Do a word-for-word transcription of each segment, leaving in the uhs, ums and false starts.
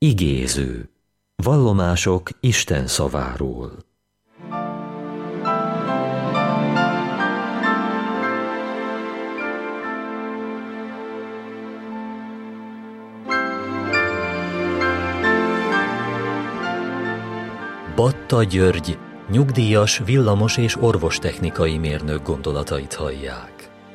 Igéző. Vallomások Isten szaváról. Batta György, nyugdíjas villamos- és orvostechnikai mérnök gondolatait hallják.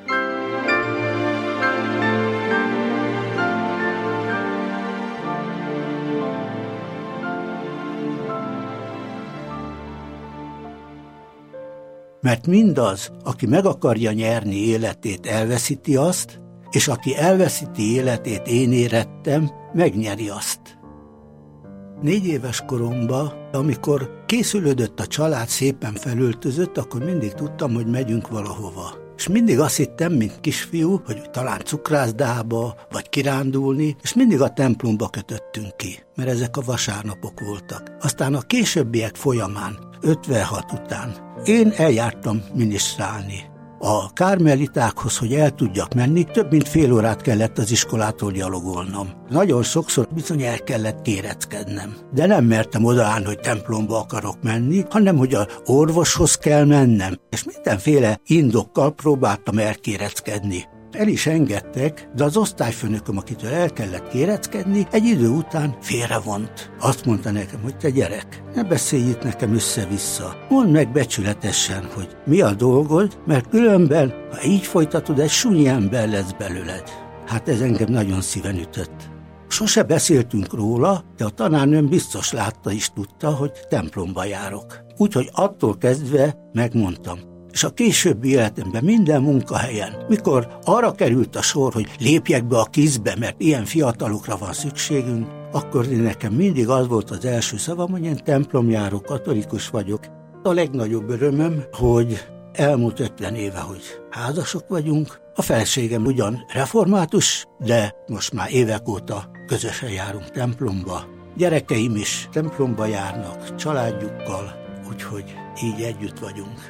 Mert mindaz, aki meg akarja nyerni életét, elveszíti azt, és aki elveszíti életét, én érettem, megnyeri azt. Négy éves koromban, amikor készülődött a család, szépen felöltözött, akkor mindig tudtam, hogy megyünk valahova. És mindig azt hittem, mint kisfiú, hogy talán cukrászdába, vagy kirándulni, és mindig a templomba kötöttünk ki, mert ezek a vasárnapok voltak. Aztán a későbbiek folyamán, ötvenhat után, én eljártam minisztrálni. A kármelitákhoz, hogy el tudjak menni, több mint fél órát kellett az iskolától gyalogolnom. Nagyon sokszor bizony el kellett kéreckednem. De nem mertem odaállni, hogy templomba akarok menni, hanem hogy az orvoshoz kell mennem. És mindenféle indokkal próbáltam elkéreckedni. El is engedtek, de az osztályfőnököm, akitől el kellett kéreckedni, egy idő után félrevont. Azt mondta nekem, hogy te gyerek, ne beszélj itt nekem össze-vissza. Mondd meg becsületesen, hogy mi a dolgod, mert különben, ha így folytatod, egy sunyi ember lesz belőled. Hát ez engem nagyon szíven ütött. Sose beszéltünk róla, de a tanárnőm biztos látta is tudta, hogy templomba járok. Úgyhogy attól kezdve megmondtam. És a későbbi életemben minden munkahelyen, mikor arra került a sor, hogy lépjek be a kizbe, mert ilyen fiatalokra van szükségünk, akkor nekem mindig az volt az első szavam, hogy én templomjáró, katolikus vagyok. A legnagyobb örömöm, hogy elmúlt ötven éve, hogy házasok vagyunk. A feleségem ugyan református, de most már évek óta közösen járunk templomba. Gyerekeim is templomba járnak, családjukkal, úgyhogy így együtt vagyunk.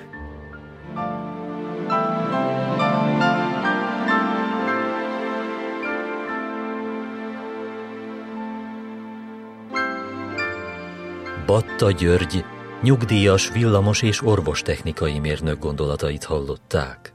Batta György, nyugdíjas villamos- és orvostechnikai mérnök gondolatait hallották.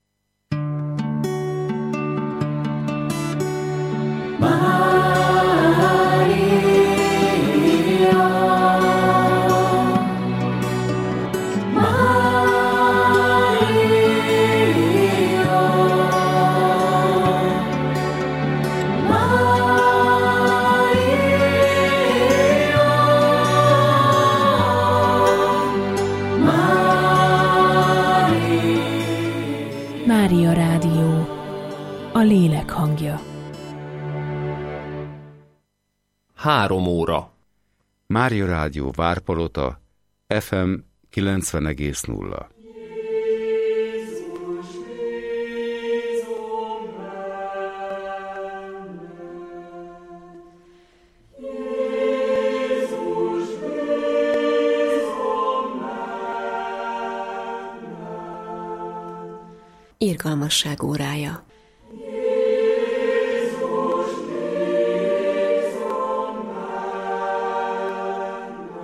Mária Rádió, a lélek hangja. Három óra. Mária Rádió Várpalota, ef em kilencven egész nulla. Irgalmasság órája.